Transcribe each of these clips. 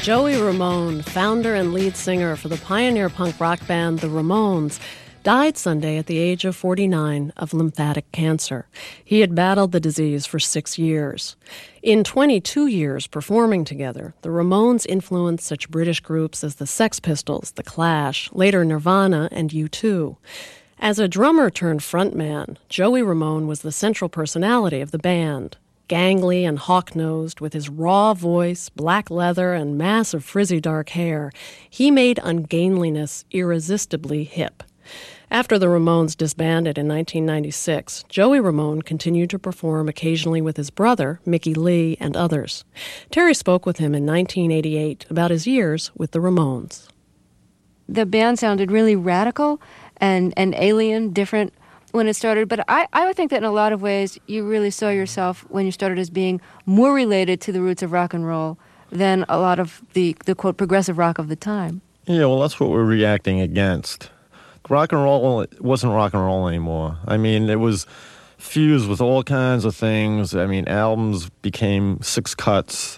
Joey Ramone, founder and lead singer for the pioneer punk rock band The Ramones, died Sunday at the age of 49 of lymphatic cancer. He had battled the disease for 6 years. In 22 years performing together, the Ramones influenced such British groups as the Sex Pistols, The Clash, later Nirvana, and U2. As a drummer turned frontman, Joey Ramone was the central personality of the band. Gangly and hawk-nosed, with his raw voice, black leather, and massive frizzy dark hair, he made ungainliness irresistibly hip. After the Ramones disbanded in 1996, Joey Ramone continued to perform occasionally with his brother, Mickey Lee, and others. Terry spoke with him in 1988 about his years with the Ramones. The band sounded really radical and alien, different when it started, but I would think that in a lot of ways you really saw yourself when you started as being more related to the roots of rock and roll than a lot of the quote, progressive rock of the time. Yeah, well, that's what we're reacting against. Rock and roll wasn't rock and roll anymore. I mean, it was fused with all kinds of things. I mean, albums became 6 cuts.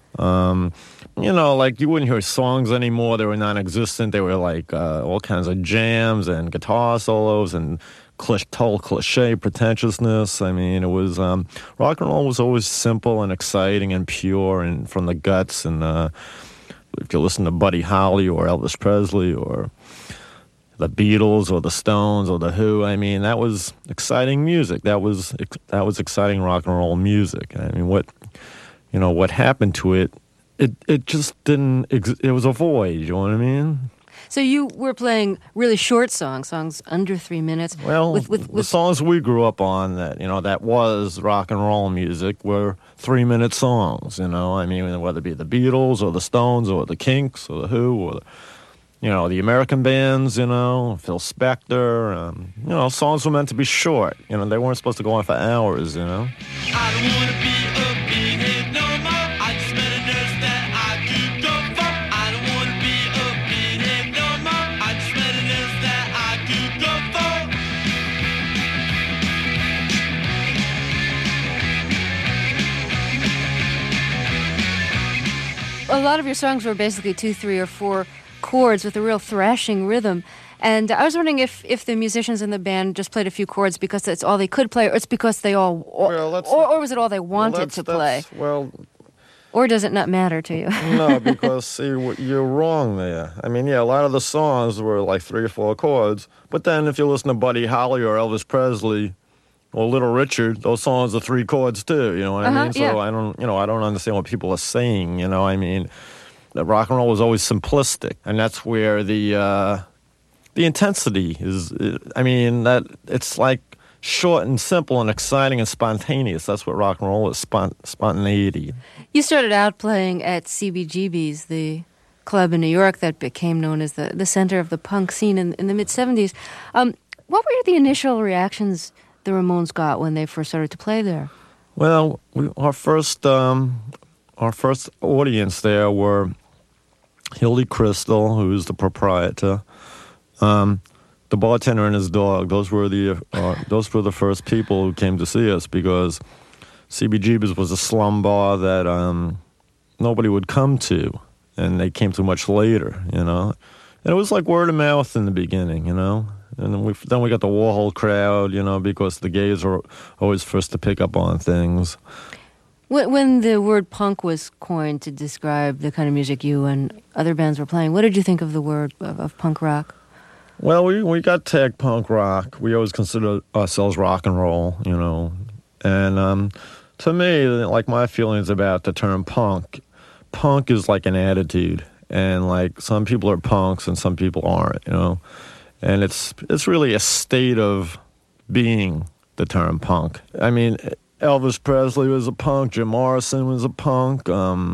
Like you wouldn't hear songs anymore. They were non-existent. They were like all kinds of jams and guitar solos and total cliche pretentiousness. I mean, it was rock and roll was always simple and exciting and pure and from the guts. And if you listen to Buddy Holly or Elvis Presley or the Beatles or the Stones or the Who, I mean, that was exciting music. That was exciting rock and roll music. I mean, what happened to it? It just didn't. It was a void. You know what I mean? So you were playing really short songs under 3 minutes. Well, with the songs we grew up on that was rock and roll music were 3-minute songs. I mean, whether it be the Beatles or the Stones or the Kinks or the Who or the American bands. Phil Spector. Songs were meant to be short. They weren't supposed to go on for hours. I don't want to be a big head no more. I just met a nurse that I could go for. I don't want to be a big head no more. I just met a nurse that I could go for. A lot of your songs were basically 2, 3, or 4 chords with a real thrashing rhythm. And I was wondering if the musicians in the band just played a few chords because it's all they could play, or it's because they all, or was it all they wanted to play? Or does it not matter to you? No, because see, you're wrong there. I mean, a lot of the songs were like 3 or 4 chords, but then if you listen to Buddy Holly or Elvis Presley or Little Richard, those songs are 3 chords too. You know what I mean? So I don't understand what people are saying. I mean, the rock and roll was always simplistic, and that's where the intensity is. I mean, that it's like short and simple and exciting and spontaneous. That's what rock and roll is, spontaneity. You started out playing at CBGB's, the club in New York that became known as the center of the punk scene in the mid-'70s. What were the initial reactions the Ramones got when they first started to play there? Well, our first audience there were Hildy Crystal, who's the proprietor, the bartender and his dog. Those were the first people who came to see us because CBGB's was a slum bar that nobody would come to, and they came to much later. And it was like word of mouth in the beginning, and then we got the Warhol crowd, because the gays are always first to pick up on things. When the word punk was coined to describe the kind of music you and other bands were playing, what did you think of the word of punk rock? Well, we got tagged punk rock. We always considered ourselves rock and roll, And to me, like my feelings about the term punk is like an attitude. And like some people are punks and some people aren't, And it's really a state of being, the term punk. I mean, Elvis Presley was a punk. Jim Morrison was a punk.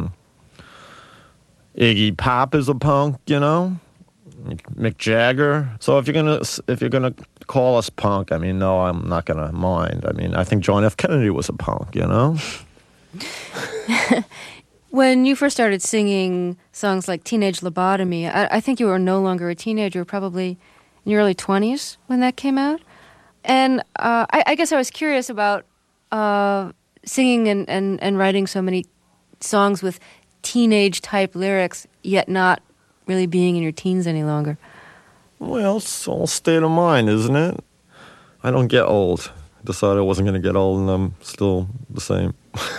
Iggy Pop is a punk, Mick Jagger. So if you're gonna call us punk, I mean, no, I'm not gonna mind. I mean, I think John F. Kennedy was a punk, When you first started singing songs like Teenage Lobotomy, I think you were no longer a teenager, probably in your early 20s when that came out. And I guess I was curious about singing and writing so many songs with teenage type lyrics, yet not really being in your teens any longer? Well, it's all state of mind, isn't it? I don't get old. I decided I wasn't going to get old, and I'm still the same.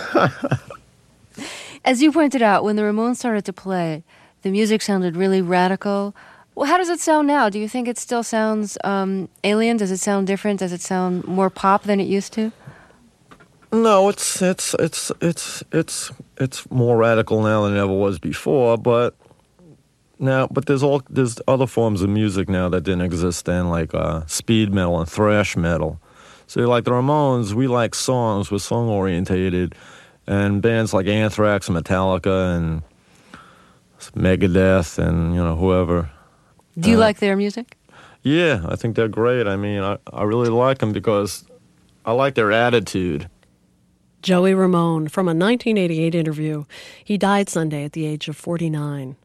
As you pointed out, when the Ramones started to play, the music sounded really radical. Well, how does it sound now? Do you think it still sounds alien? Does it sound different? Does it sound more pop than it used to? No, it's more radical now than it ever was before. But there's other forms of music now that didn't exist then, like speed metal and thrash metal. So like the Ramones, we like songs. We're song orientated, and bands like Anthrax and Metallica and Megadeth and whoever. Do you like their music? Yeah, I think they're great. I mean, I really like them because I like their attitude. Joey Ramone from a 1988 interview. He died Sunday at the age of 49.